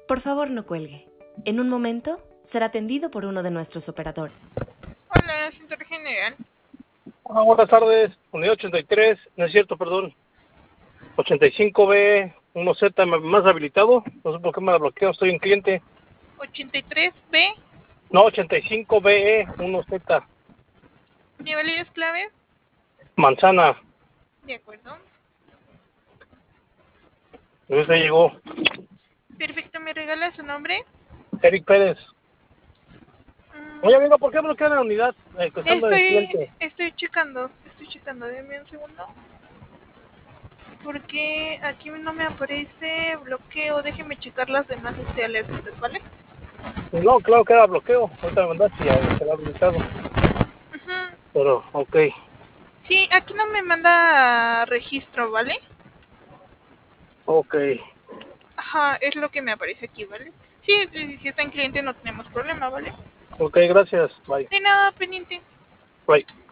Por favor, no cuelgue. En un momento será atendido por uno de nuestros operadores. Hola, centro general. Hola, buenas tardes. Unidad 83, no es cierto, perdón. 85B, 1Z más habilitado. No sé por qué me la bloqueo, estoy en cliente. 83B, No, 85BE, 1Z. ¿de válidas clave? Manzana. De acuerdo. Luis ya llegó. Perfecto, ¿me regala su nombre? Eric Pérez. Mm, Oye, amigo, ¿por qué bloquean la unidad? Estando en Estoy, cliente. estoy checando, deme un segundo. Porque aquí no me aparece bloqueo, déjeme checar las demás alertas, ¿vale? No, claro que era bloqueo. Ahorita me mandaste y ya se lo ha habilitado. Ujú. Pero, ok. Sí, aquí no me manda registro, ¿vale? Ok. Ajá, es lo que me aparece aquí, ¿vale? Sí, si está en cliente no tenemos problema, ¿vale? Ok, gracias. Bye. De nada, pendiente. Bye.